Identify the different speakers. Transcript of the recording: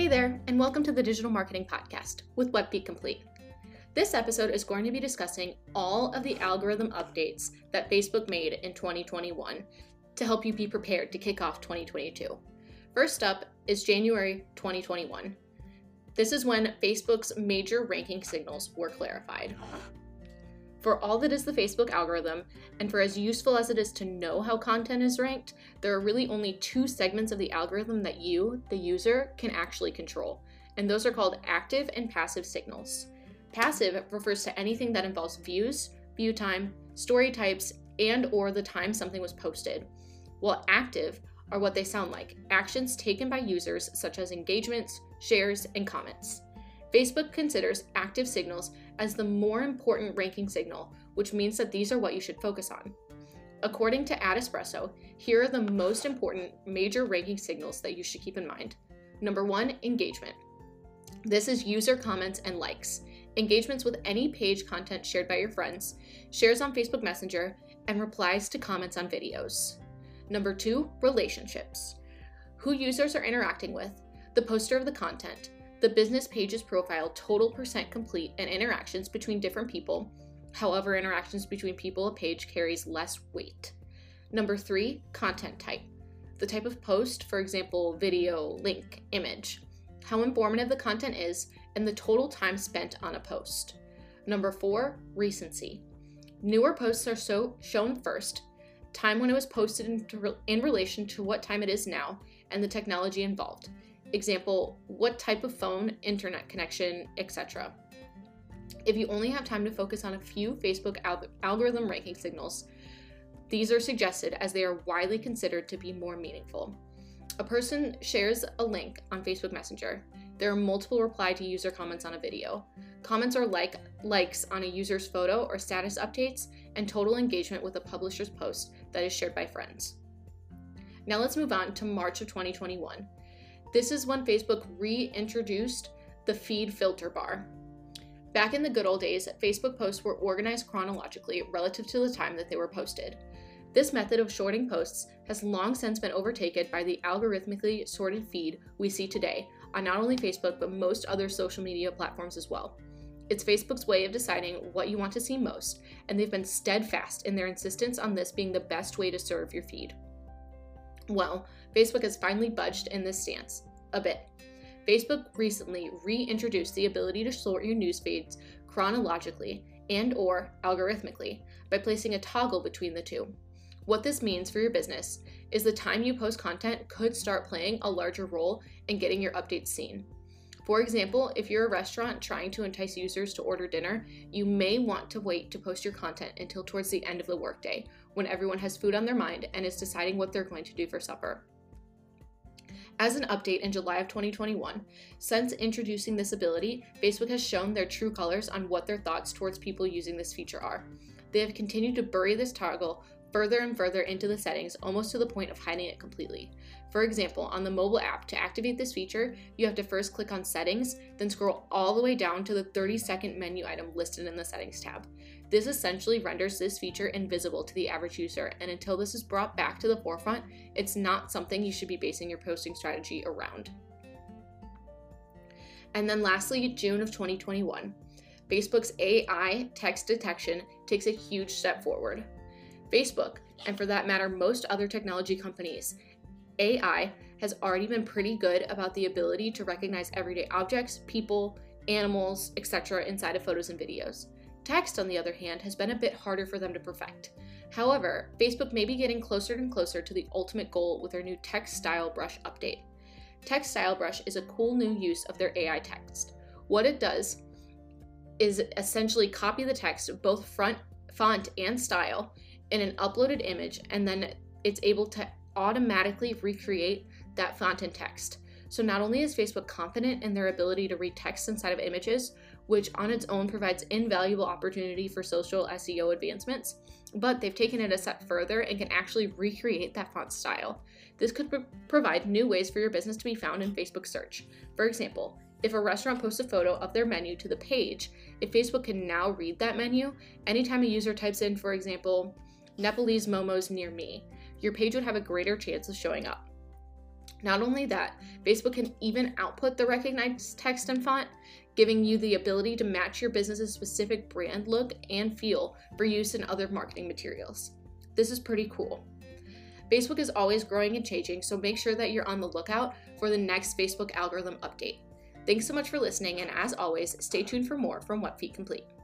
Speaker 1: Hey there, and welcome to the Digital Marketing Podcast with WebFeed Complete. This episode is going to be discussing all of the algorithm updates that Facebook made in 2021 to help you be prepared to kick off 2022. First up is January 2021. This is when Facebook's major ranking signals were clarified. For all that is the Facebook algorithm, and for as useful as it is to know how content is ranked, there are really only two segments of the algorithm that you, the user, can actually control, and those are called active and passive signals. Passive refers to anything that involves views, view time, story types, and or the time something was posted, while active are what they sound like, actions taken by users such as engagements, shares, and comments. Facebook considers active signals as the more important ranking signal, which means that these are what you should focus on. According to Adespresso, here are the most important major ranking signals that you should keep in mind. Number 1, engagement. This is user comments and likes, engagements with any page content shared by your friends, shares on Facebook Messenger, and replies to comments on videos. Number 2, relationships. Who users are interacting with, the poster of the content, the business page's profile, total percent complete, and interactions between different people. However, interactions between people a page carries less weight. Number 3, content type. The type of post, for example, video, link, image. How informative the content is, and the total time spent on a post. Number 4, recency. Newer posts are shown first, time when it was posted in relation to what time it is now, and the technology involved. Example, what type of phone, internet connection, etc. If you only have time to focus on a few Facebook algorithm ranking signals, these are suggested as they are widely considered to be more meaningful. A person shares a link on Facebook Messenger. There are multiple reply to user comments on a video. Comments are likes on a user's photo or status updates, and total engagement with a publisher's post that is shared by friends. Now let's move on to March of 2021. This is when Facebook reintroduced the feed filter bar. Back in the good old days, Facebook posts were organized chronologically relative to the time that they were posted. This method of sorting posts has long since been overtaken by the algorithmically sorted feed we see today on not only Facebook, but most other social media platforms as well. It's Facebook's way of deciding what you want to see most, and they've been steadfast in their insistence on this being the best way to serve your feed. Well, Facebook has finally budged in this stance a bit. Facebook recently reintroduced the ability to sort your news feeds chronologically and or algorithmically by placing a toggle between the two. What this means for your business is the time you post content could start playing a larger role in getting your updates seen. For example, if you're a restaurant trying to entice users to order dinner, you may want to wait to post your content until towards the end of the workday, when everyone has food on their mind and is deciding what they're going to do for supper. As an update in July of 2021, since introducing this ability, Facebook has shown their true colors on what their thoughts towards people using this feature are. They have continued to bury this toggle further and further into the settings, almost to the point of hiding it completely. For example, on the mobile app, to activate this feature, you have to first click on Settings, then scroll all the way down to the 30-second menu item listed in the Settings tab. This essentially renders this feature invisible to the average user, and until this is brought back to the forefront, it's not something you should be basing your posting strategy around. And then lastly, June of 2021. Facebook's AI text detection takes a huge step forward. Facebook, and for that matter, most other technology companies, AI has already been pretty good about the ability to recognize everyday objects, people, animals, etc. inside of photos and videos. Text, on the other hand, has been a bit harder for them to perfect. However, Facebook may be getting closer and closer to the ultimate goal with their new Text Style Brush update. Text Style Brush is a cool new use of their AI text. What it does is essentially copy the text, both font and style, in an uploaded image, and then it's able to automatically recreate that font and text. So not only is Facebook confident in their ability to read text inside of images, which on its own provides invaluable opportunity for social SEO advancements, but they've taken it a step further and can actually recreate that font style. This could provide new ways for your business to be found in Facebook search. For example, if a restaurant posts a photo of their menu to the page, if Facebook can now read that menu, anytime a user types in, for example, Nepalese momos near me, your page would have a greater chance of showing up. Not only that, Facebook can even output the recognized text and font, giving you the ability to match your business's specific brand look and feel for use in other marketing materials. This is pretty cool. Facebook is always growing and changing, so make sure that you're on the lookout for the next Facebook algorithm update. Thanks so much for listening, and as always, stay tuned for more from Webfeet Complete.